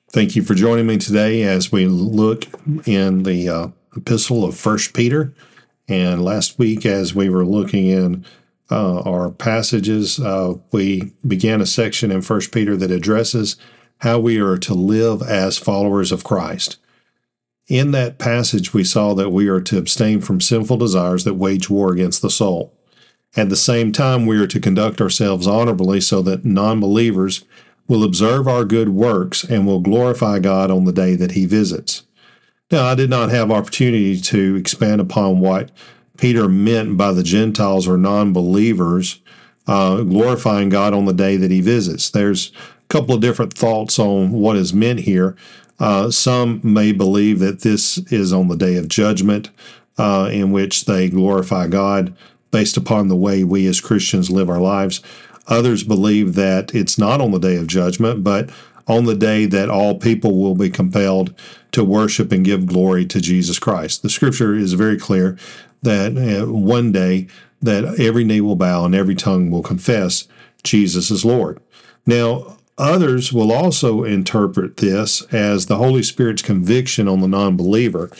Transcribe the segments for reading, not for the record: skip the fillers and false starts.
Thank you for joining me today as we look in the epistle of First Peter. And last week, as we were looking in our passages, we began a section in First Peter that addresses how we are to live as followers of Christ. In that passage, we saw that we are to abstain from sinful desires that wage war against the soul. At the same time, we are to conduct ourselves honorably so that non-believers will observe our good works and will glorify God on the day that He visits. Now, I did not have opportunity to expand upon what Peter meant by the Gentiles or non-believers glorifying God on the day that He visits. There's a couple of different thoughts on what is meant here. Some may believe that this is on the day of judgment, in which they glorify God based upon the way we as Christians live our lives. Others believe that it's not on the day of judgment, but on the day that all people will be compelled to worship and give glory to Jesus Christ. The scripture is very clear that one day that every knee will bow and every tongue will confess Jesus is Lord. Now, others will also interpret this as the Holy Spirit's conviction on the non-believer.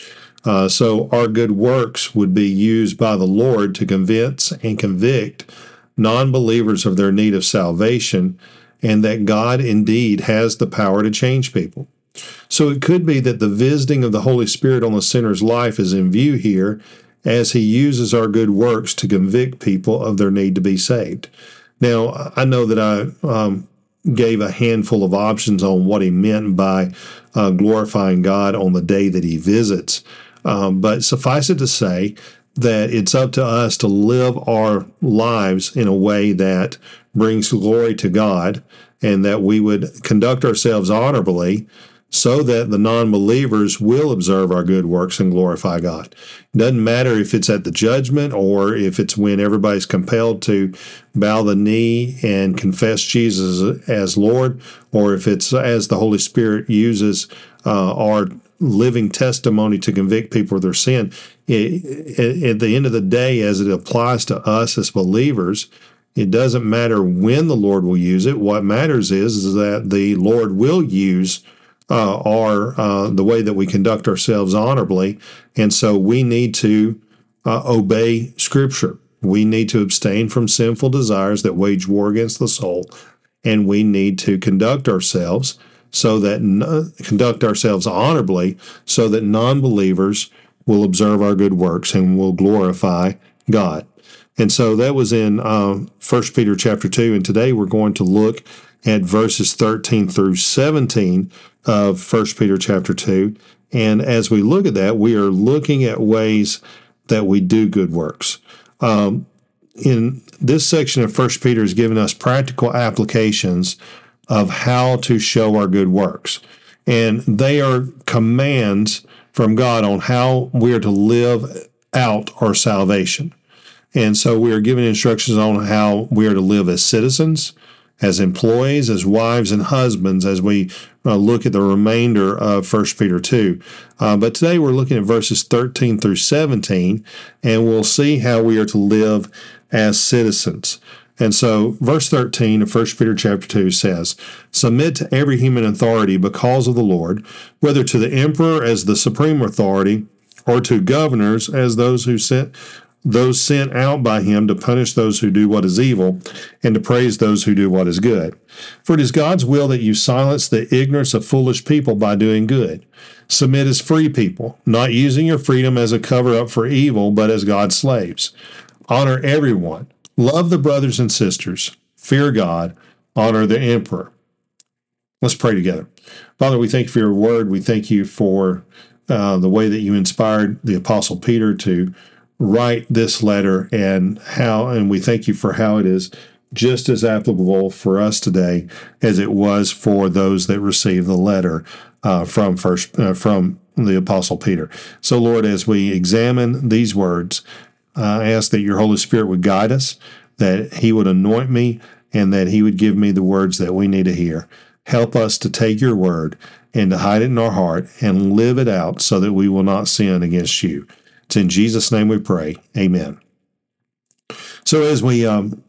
So our good works would be used by the Lord to convince and convict non-believers of their need of salvation, and that God indeed has the power to change people. So it could be that the visiting of the Holy Spirit on the sinner's life is in view here as He uses our good works to convict people of their need to be saved. Now, I know that I gave a handful of options on what he meant by glorifying God on the day that He visits, but suffice it to say that it's up to us to live our lives in a way that brings glory to God, and that we would conduct ourselves honorably so that the non-believers will observe our good works and glorify God. It doesn't matter if it's at the judgment or if it's when everybody's compelled to bow the knee and confess Jesus as Lord, or if it's as the Holy Spirit uses our living testimony to convict people of their sin. At the end of the day, as it applies to us as believers, it doesn't matter when the Lord will use it. What matters is that the Lord will use the way that we conduct ourselves honorably, and so we need to obey Scripture. We need to abstain from sinful desires that wage war against the soul, and we need to conduct ourselves honorably, so that non-believers will observe our good works and will glorify God. And so that was in 1 Peter chapter 2, and today we're going to look at verses 13 through 17 of 1 Peter chapter 2. And as we look at that, we are looking at ways that we do good works. In this section of 1 Peter is giving us practical applications of how to show our good works. And they are commands from God on how we are to live out our salvation. And so we are given instructions on how we are to live as citizens, as employees, as wives and husbands, as we look at the remainder of 1 Peter 2. But today we're looking at verses 13 through 17, and we'll see how we are to live as citizens. And so verse 13 of 1 Peter chapter 2 says, "Submit to every human authority because of the Lord, whether to the emperor as the supreme authority, or to governors as those sent out by him to punish those who do what is evil, and to praise those who do what is good. For it is God's will that you silence the ignorance of foolish people by doing good. Submit as free people, not using your freedom as a cover-up for evil, but as God's slaves. Honor everyone. Love the brothers and sisters. Fear God. Honor the emperor." Let's pray together. Father, we thank you for your word. We thank you for the way that you inspired the Apostle Peter to write this letter, and we thank you for how it is just as applicable for us today as it was for those that received the letter from the Apostle Peter. So, Lord, as we examine these words, I ask that your Holy Spirit would guide us, that He would anoint me, and that He would give me the words that we need to hear. Help us to take your word and to hide it in our heart and live it out so that we will not sin against you. It's in Jesus' name we pray. Amen. So as we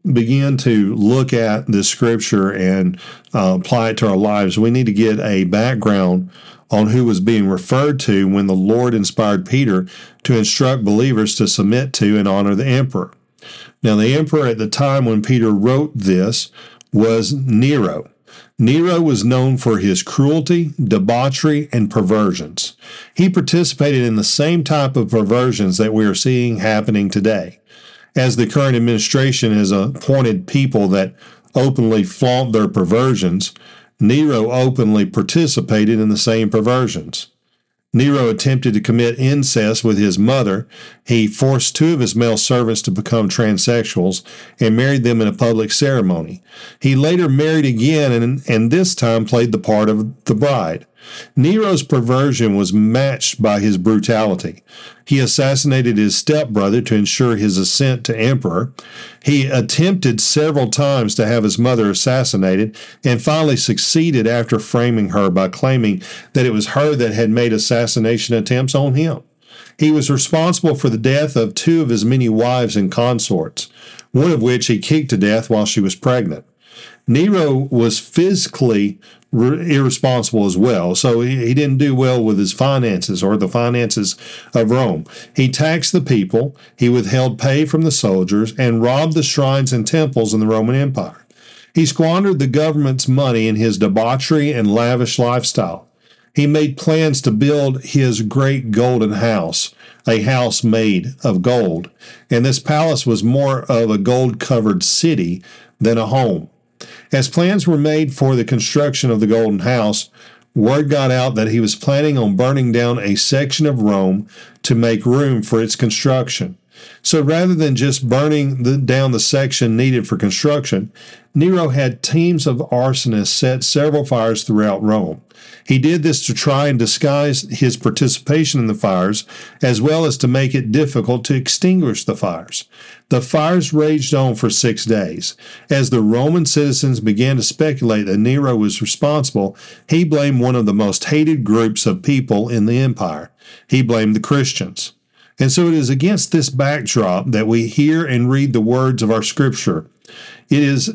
begin to look at this scripture and apply it to our lives, we need to get a background on who was being referred to when the Lord inspired Peter to instruct believers to submit to and honor the emperor. Now, the emperor at the time when Peter wrote this was Nero. Nero was known for his cruelty, debauchery, and perversions. He participated in the same type of perversions that we are seeing happening today. As the current administration has appointed people that openly flaunt their perversions, Nero openly participated in the same perversions. Nero attempted to commit incest with his mother. He forced 2 of his male servants to become transsexuals and married them in a public ceremony. He later married again and this time played the part of the bride. Nero's perversion was matched by his brutality. He assassinated his stepbrother to ensure his ascent to emperor. He attempted several times to have his mother assassinated and finally succeeded after framing her by claiming that it was her that had made assassination attempts on him. He was responsible for the death of 2 of his many wives and consorts, one of which he kicked to death while she was pregnant. Nero was physically irresponsible as well, so he didn't do well with his finances or the finances of Rome. He taxed the people, he withheld pay from the soldiers, and robbed the shrines and temples in the Roman Empire. He squandered the government's money in his debauchery and lavish lifestyle. He made plans to build his great golden house, a house made of gold, and this palace was more of a gold-covered city than a home. As plans were made for the construction of the Golden House, word got out that he was planning on burning down a section of Rome to make room for its construction. So rather than just burning down the section needed for construction, Nero had teams of arsonists set several fires throughout Rome. He did this to try and disguise his participation in the fires, as well as to make it difficult to extinguish the fires. The fires raged on for 6 days. As the Roman citizens began to speculate that Nero was responsible, he blamed one of the most hated groups of people in the empire. He blamed the Christians. And so it is against this backdrop that we hear and read the words of our scripture. It is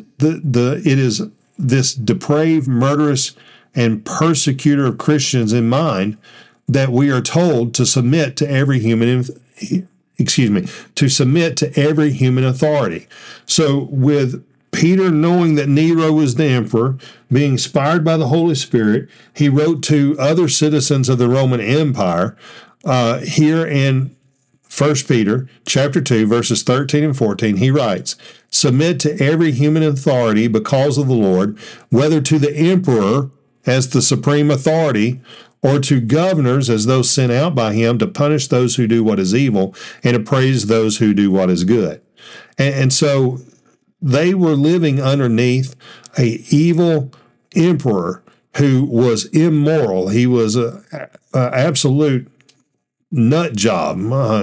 this depraved, murderous, and persecutor of Christians in mind that we are told to submit to every human authority. So with Peter knowing that Nero was the emperor, being inspired by the Holy Spirit, he wrote to other citizens of the Roman Empire here in 1 Peter chapter 2, verses 13 and 14, he writes, "Submit to every human authority because of the Lord, whether to the emperor as the supreme authority, or to governors as those sent out by him to punish those who do what is evil and to praise those who do what is good." And so they were living underneath an evil emperor who was immoral. He was an absolute nut job.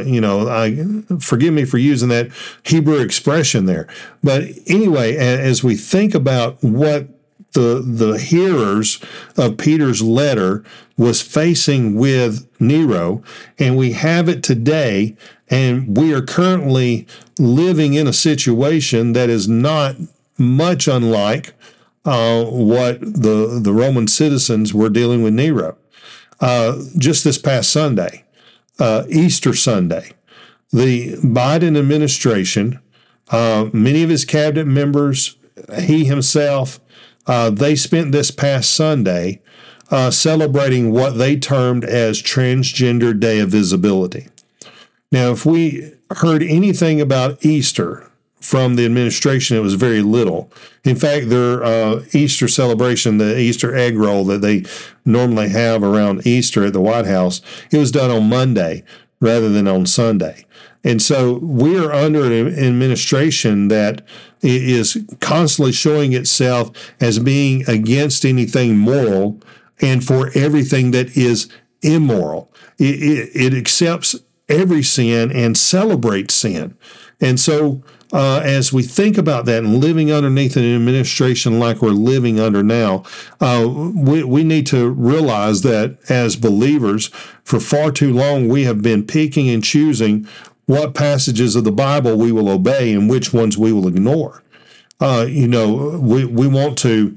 Forgive me for using that Hebrew expression there. But anyway, as we think about what the hearers of Peter's letter was facing with Nero, and we have it today, and we are currently living in a situation that is not much unlike what the Roman citizens were dealing with Nero. Just this past Sunday, Easter Sunday, the Biden administration, many of his cabinet members, he himself, they spent this past Sunday celebrating what they termed as Transgender Day of Visibility. Now, if we heard anything about Easter from the administration, it was very little. In fact, their Easter celebration, the Easter egg roll that they normally have around Easter at the White House, it was done on Monday rather than on Sunday. And so we are under an administration that is constantly showing itself as being against anything moral and for everything that is immoral. It accepts every sin and celebrates sin. And so as we think about that and living underneath an administration like we're living under now, we need to realize that as believers, for far too long, we have been picking and choosing what passages of the Bible we will obey and which ones we will ignore. we want to,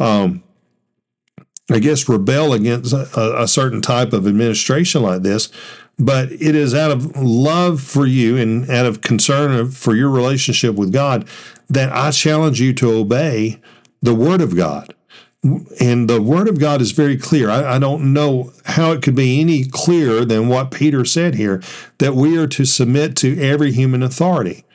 I guess, rebel against a certain type of administration like this, but it is out of love for you and out of concern for your relationship with God that I challenge you to obey the Word of God. And the Word of God is very clear. I don't know how it could be any clearer than what Peter said here, that we are to submit to every human authority,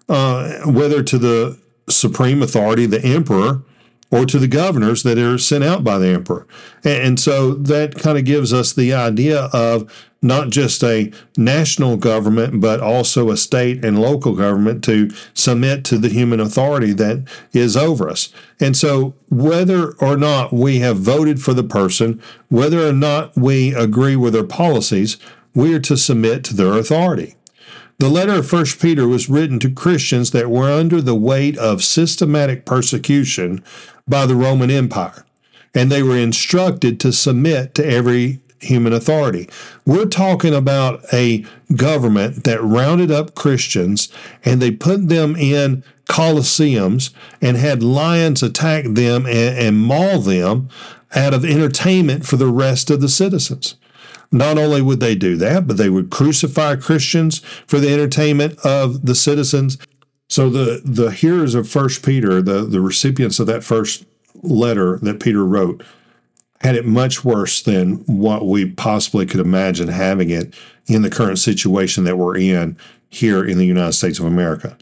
whether to the supreme authority, the emperor, or to the governors that are sent out by the emperor. And so that kind of gives us the idea of not just a national government, but also a state and local government to submit to the human authority that is over us. And so whether or not we have voted for the person, whether or not we agree with their policies, we are to submit to their authority. The letter of 1 Peter was written to Christians that were under the weight of systematic persecution by the Roman Empire, and they were instructed to submit to every human authority. We're talking about a government that rounded up Christians and they put them in coliseums and had lions attack them and maul them out of entertainment for the rest of the citizens. Not only would they do that, but they would crucify Christians for the entertainment of the citizens. So the hearers of 1 Peter, the recipients of that first letter that Peter wrote, had it much worse than what we possibly could imagine having it in the current situation that we're in here in the United States of America.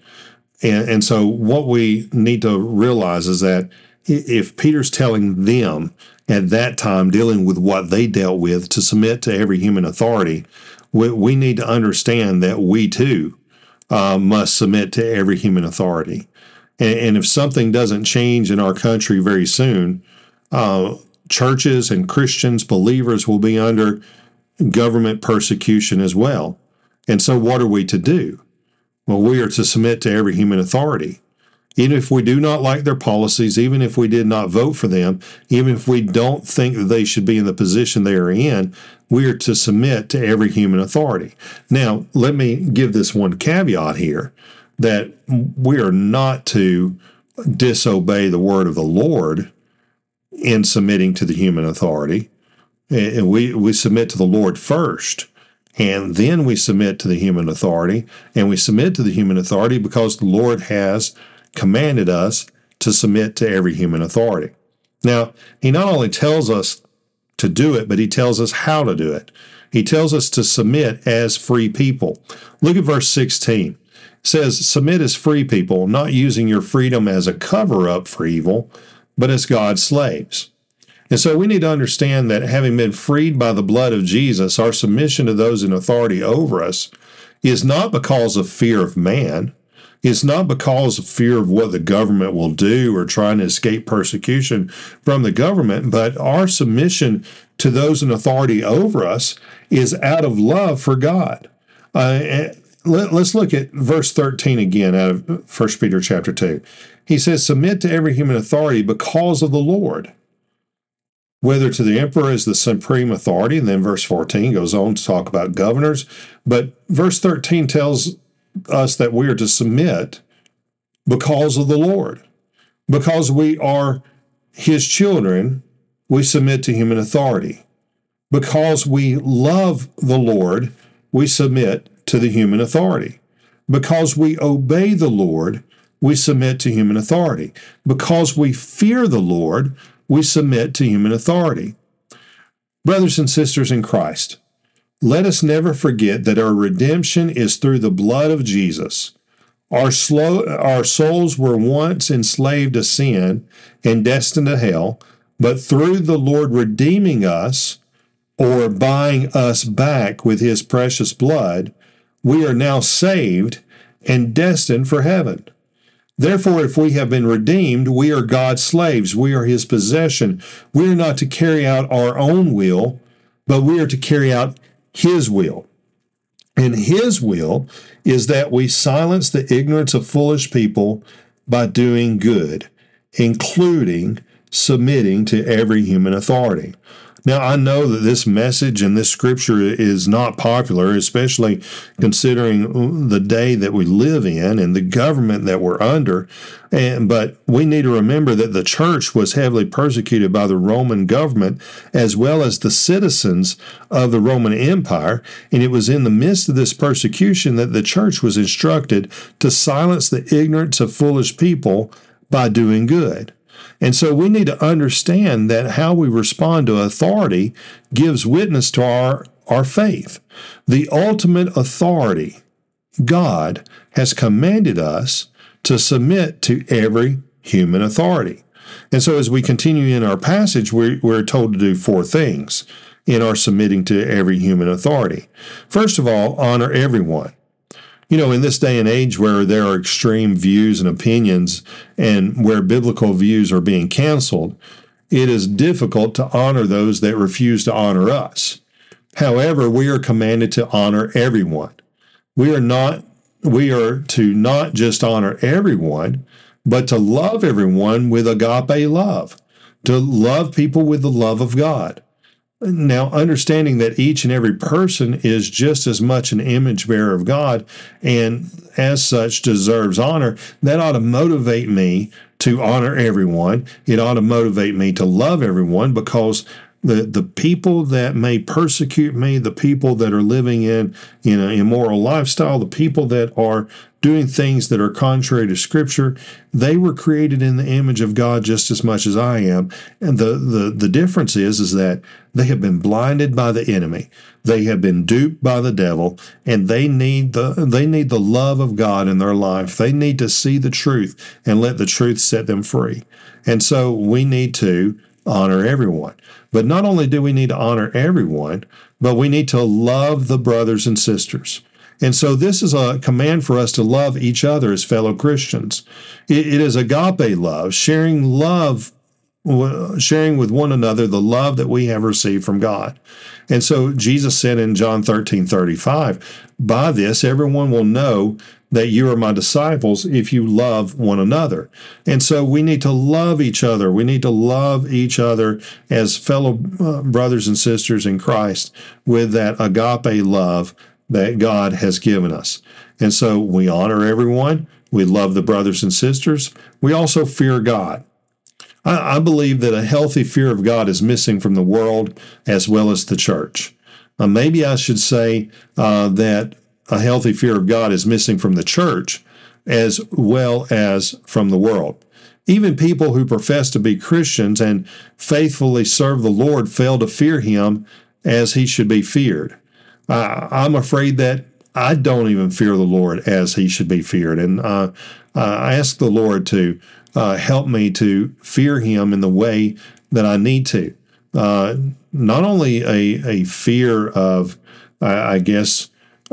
And so what we need to realize is that if Peter's telling them at that time, dealing with what they dealt with, to submit to every human authority, we need to understand that we too must submit to every human authority. And if something doesn't change in our country very soon, churches and Christians, believers, will be under government persecution as well. And so what are we to do? Well, we are to submit to every human authority. Even if we do not like their policies, even if we did not vote for them, even if we don't think that they should be in the position they are in, we are to submit to every human authority. Now, let me give this one caveat here, that we are not to disobey the word of the Lord in submitting to the human authority. And we submit to the Lord first, and then we submit to the human authority. And we submit to the human authority because the Lord has commanded us to submit to every human authority. Now, he not only tells us to do it, but he tells us how to do it. He tells us to submit as free people. Look at verse 16. It says, submit as free people, not using your freedom as a cover-up for evil, but as God's slaves. And so we need to understand that having been freed by the blood of Jesus, our submission to those in authority over us is not because of fear of man. It's not because of fear of what the government will do or trying to escape persecution from the government, but our submission to those in authority over us is out of love for God. Let's look at verse 13 again out of 1 Peter chapter 2. He says, submit to every human authority because of the Lord, whether to the emperor as the supreme authority, and then verse 14 goes on to talk about governors, but verse 13 tells us that we are to submit because of the Lord. Because we are his children, we submit to human authority. Because we love the Lord, we submit to the human authority. Because we obey the Lord, we submit to human authority. Because we fear the Lord, we submit to human authority. Brothers and sisters in Christ, let us never forget that our redemption is through the blood of Jesus. Our souls were once enslaved to sin and destined to hell, but through the Lord redeeming us, or buying us back with his precious blood, we are now saved and destined for heaven. Therefore, if we have been redeemed, we are God's slaves. We are his possession. We are not to carry out our own will, but we are to carry out his will. And his will is that we silence the ignorance of foolish people by doing good, including submitting to every human authority. Now, I know that this message and this scripture is not popular, especially considering the day that we live in and the government that we're under. But we need to remember that the church was heavily persecuted by the Roman government as well as the citizens of the Roman Empire. And it was in the midst of this persecution that the church was instructed to silence the ignorance of foolish people by doing good. And so we need to understand that how we respond to authority gives witness to our faith. The ultimate authority, God, has commanded us to submit to every human authority. And so as we continue in our passage, we're told to do 4 things in our submitting to every human authority. First of all, honor everyone. You know, in this day and age where there are extreme views and opinions and where biblical views are being canceled, it is difficult to honor those that refuse to honor us. However, we are commanded to honor everyone. We are to not just honor everyone, but to love everyone with agape love, to love people with the love of God. Now, understanding that each and every person is just as much an image bearer of God and as such deserves honor, that ought to motivate me to honor everyone. It ought to motivate me to love everyone, because the people that may persecute me, the people that are living in an immoral lifestyle, the people that are doing things that are contrary to Scripture, they were created in the image of God just as much as I am. And the difference is that they have been blinded by the enemy. They have been duped by the devil, and they need the love of God in their life. They need to see the truth and let the truth set them free. And so we need to honor everyone. But not only do we need to honor everyone, but we need to love the brothers and sisters. And so this is a command for us to love each other as fellow Christians. It is agape love, sharing with one another the love that we have received from God. And so Jesus said in John 13:35, "By this everyone will know that you are my disciples if you love one another." And so we need to love each other. We need to love each other as fellow brothers and sisters in Christ with that agape love that God has given us. And so we honor everyone. We love the brothers and sisters. We also fear God. I believe that a healthy fear of God is missing from the world as well as the church. Maybe I should say that a healthy fear of God is missing from the church as well as from the world. Even people who profess to be Christians and faithfully serve the Lord fail to fear Him as He should be feared. I'm afraid that I don't even fear the Lord as He should be feared. And I ask the Lord to help me to fear Him in the way that I need to. Not only a fear of, I guess,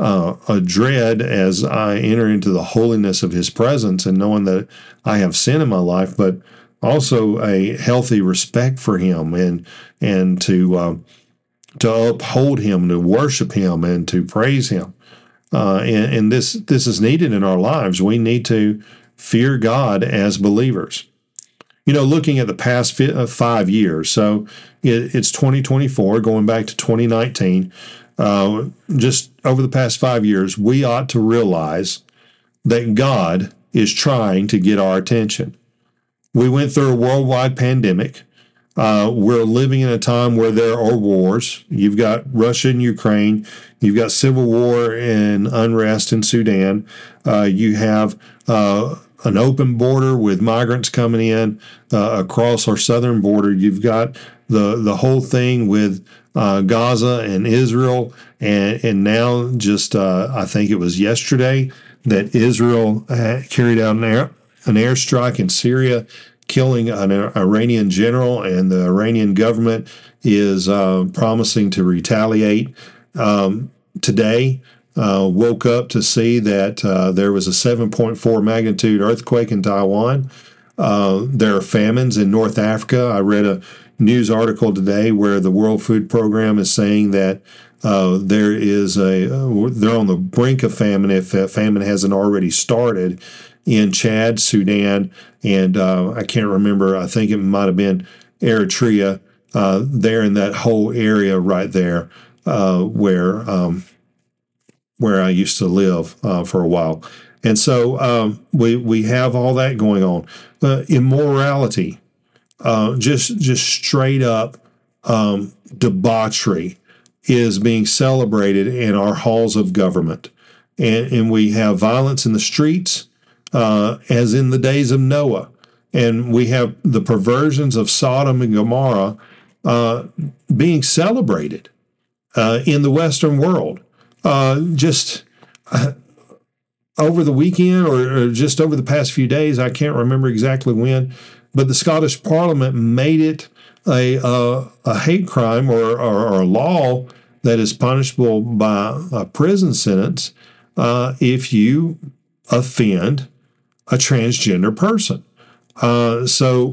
a dread as I enter into the holiness of His presence and knowing that I have sin in my life, but also a healthy respect for Him and to uphold Him, to worship Him, and to praise Him. And this is needed in our lives. We need to fear God as believers. You know, looking at the past 5 years, so it's 2024, going back to 2019, just over the past 5 years, we ought to realize that God is trying to get our attention. We went through a worldwide pandemic. We're living in a time where there are wars. You've got Russia and Ukraine. You've got civil war and unrest in Sudan. You have an open border with migrants coming in across our southern border. You've got the whole thing with Gaza and Israel, and now just I think it was yesterday that Israel carried out an airstrike in Syria, killing an Iranian general, and the Iranian government is promising to retaliate. Today, woke up to see that there was a 7.4 magnitude earthquake in Taiwan. There are famines in North Africa. I read a news article today where the World Food Program is saying that they're on the brink of famine if famine hasn't already started in Chad, Sudan, and I can't remember. I think it might have been Eritrea. There in that whole area right there, where I used to live for a while, and so we have all that going on. Immorality, just straight up debauchery is being celebrated in our halls of government. And we have violence in the streets, as in the days of Noah. And we have the perversions of Sodom and Gomorrah being celebrated in the Western world. Just over the weekend or just over the past few days, I can't remember exactly when, but the Scottish Parliament made it a hate crime or a law that is punishable by a prison sentence if you offend a transgender person. So,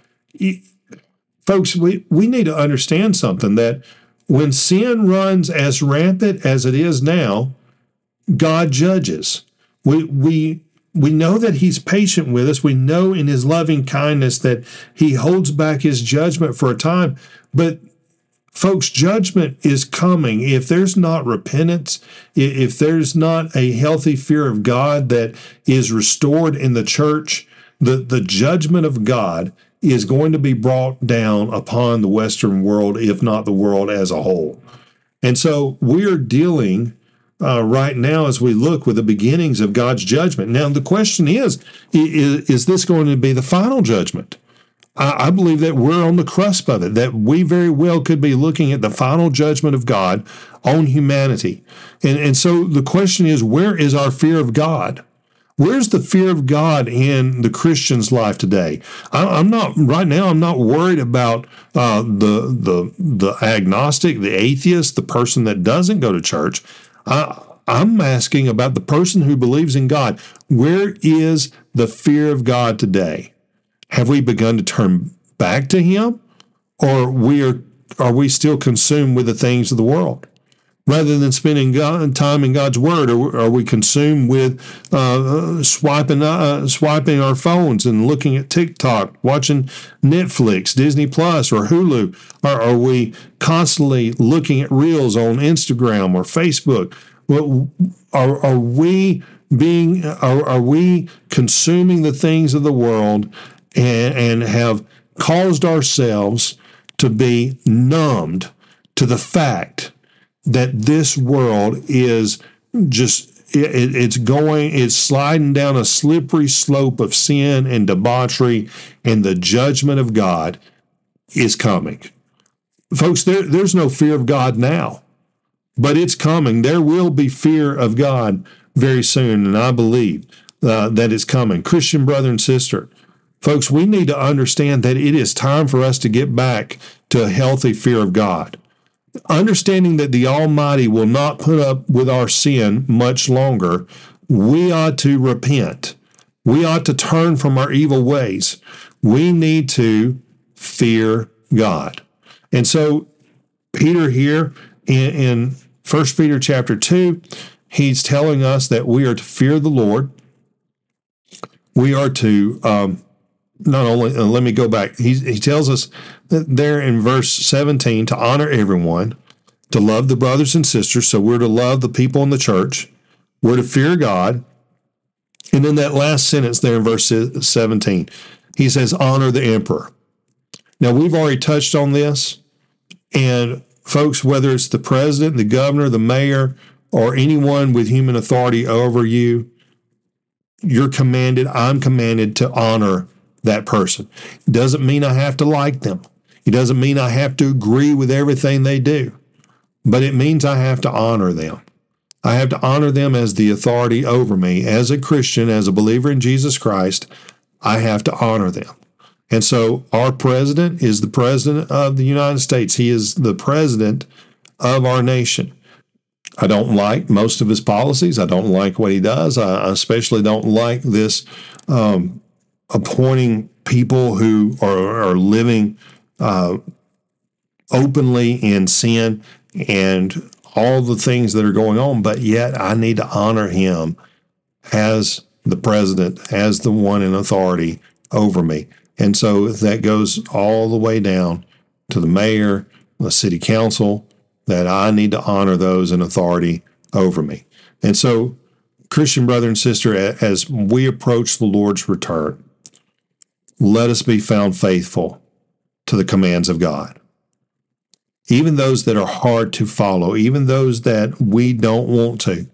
folks, we need to understand something, that when sin runs as rampant as it is now, God judges. We know that He's patient with us. We know in His loving kindness that He holds back His judgment for a time. But folks, judgment is coming. If there's not repentance, if there's not a healthy fear of God that is restored in the church, the judgment of God is going to be brought down upon the Western world, if not the world as a whole. And so we're dealing right now, as we look, with the beginnings of God's judgment. Now, the question is this going to be the final judgment? I believe that we're on the cusp of it, that we very well could be looking at the final judgment of God on humanity. And so the question is, where is our fear of God? Where's the fear of God in the Christian's life today? I'm not worried about the agnostic, the atheist, the person that doesn't go to church. I'm asking about the person who believes in God. Where is the fear of God today? Have we begun to turn back to Him, or are we still consumed with the things of the world? Rather than spending time in God's Word, are we consumed with swiping our phones and looking at TikTok, watching Netflix, Disney Plus, or Hulu? Are we constantly looking at reels on Instagram or Facebook? Well, are we consuming the things of the world and have caused ourselves to be numbed to the fact that this world is just, it's sliding down a slippery slope of sin and debauchery, and the judgment of God is coming. Folks, there's no fear of God now, but it's coming. There will be fear of God very soon, and I believe that it's coming. Christian brother and sister, folks, we need to understand that it is time for us to get back to a healthy fear of God. Understanding that the Almighty will not put up with our sin much longer, we ought to repent. We ought to turn from our evil ways. We need to fear God. And so Peter here in 1 Peter chapter 2, he's telling us that we are to fear the Lord. We are to not only, let me go back. He tells us that there in verse 17 to honor everyone, to love the brothers and sisters. So we're to love the people in the church. We're to fear God. And then that last sentence there in verse 17, he says, honor the emperor. Now, we've already touched on this. And folks, whether it's the president, the governor, the mayor, or anyone with human authority over you, I'm commanded to honor that person. It doesn't mean I have to like them. It doesn't mean I have to agree with everything they do, but it means I have to honor them. I have to honor them as the authority over me. As a Christian, as a believer in Jesus Christ, I have to honor them. And so our president is the president of the United States. He is the president of our nation. I don't like most of his policies. I don't like what he does. I especially don't like this appointing people who are living openly in sin and all the things that are going on, but yet I need to honor him as the president as the one in authority over me. And so that goes all the way down to the mayor, the city council, that I need to honor those in authority over me. And so, Christian brother and sister, as we approach the Lord's return, let us be found faithful to the commands of God. Even those that are hard to follow, even those that we don't want to,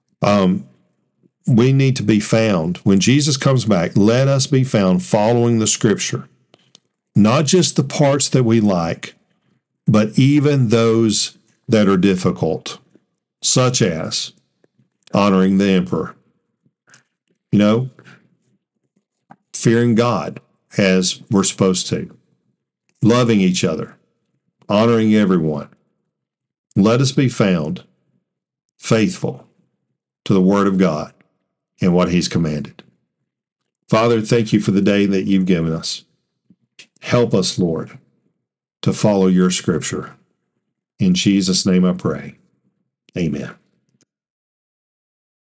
we need to be found. When Jesus comes back, let us be found following the Scripture. Not just the parts that we like, but even those that are difficult, such as honoring the emperor, fearing God as we're supposed to, loving each other, honoring everyone. Let us be found faithful to the Word of God and what He's commanded. Father, thank you for the day that you've given us. Help us, Lord, to follow your Scripture. In Jesus' name I pray. Amen.